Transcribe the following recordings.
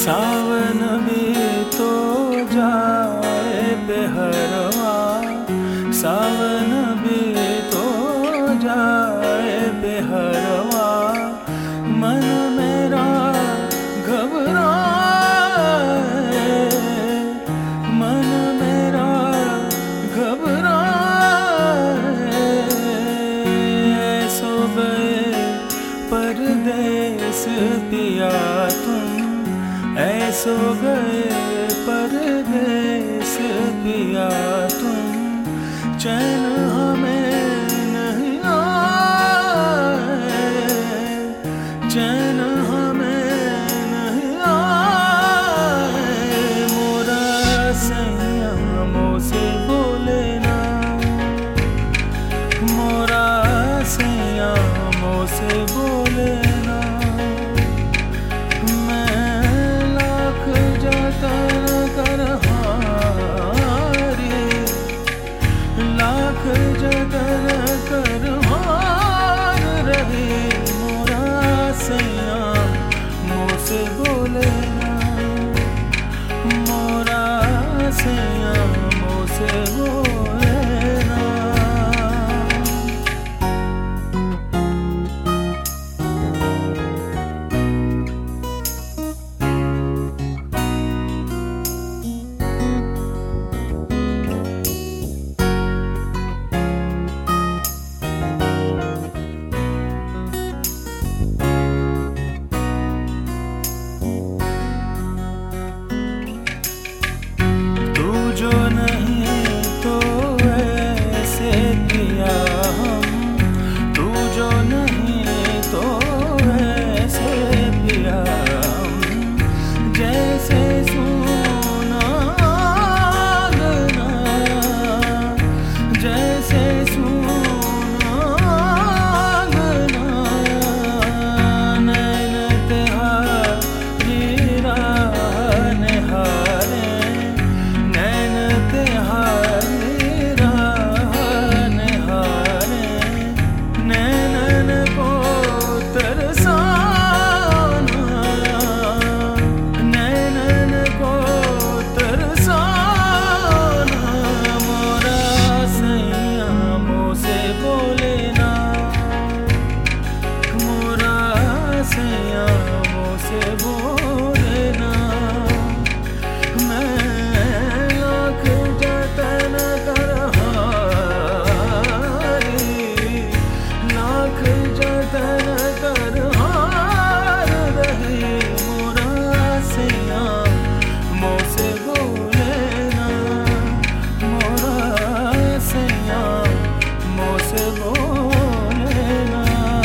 सावन भी तो जाए बेहरवा, सावन भी तो जाए बेहरवा, मन मेरा घबराए, मन मेरा घबराए। सो गए परदेस पिया तुम, ऐसो गए परदेस पिया तुम, चैन हमें नहीं आए, चैन हमें नहीं आए। मोरा संयमों से बोले ना, मोरा संयमों से बोले ना, लाख जतन कर हार रहे। मोरा संयमों से बोले ना, मोरा संयमों से बोले ना। जो नहीं तो ऐसे पिया हम, तू जो नहीं तो ऐसे पिया हम, जैसे सोना आंगना, जैसे सोना आंगना, नैन तिहारी राह निहारे, संयमों से बोले ना। मैं लाख जतन कर हारी, लाख जतन कर हार रही। मोरा संयमों से बोले ना, मोरा संयमों से बोले ना।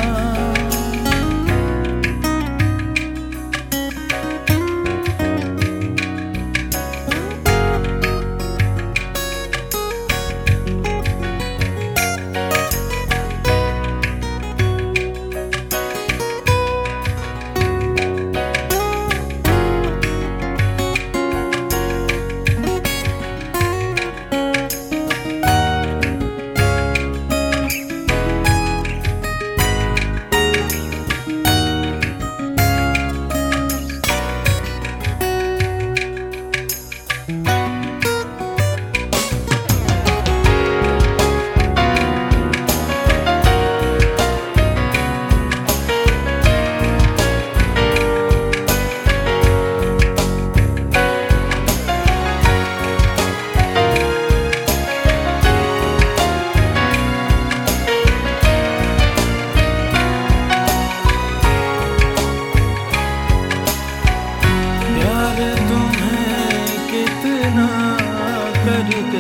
करते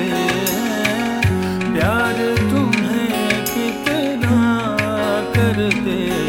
हैं प्यार, तुम्हें कितना करते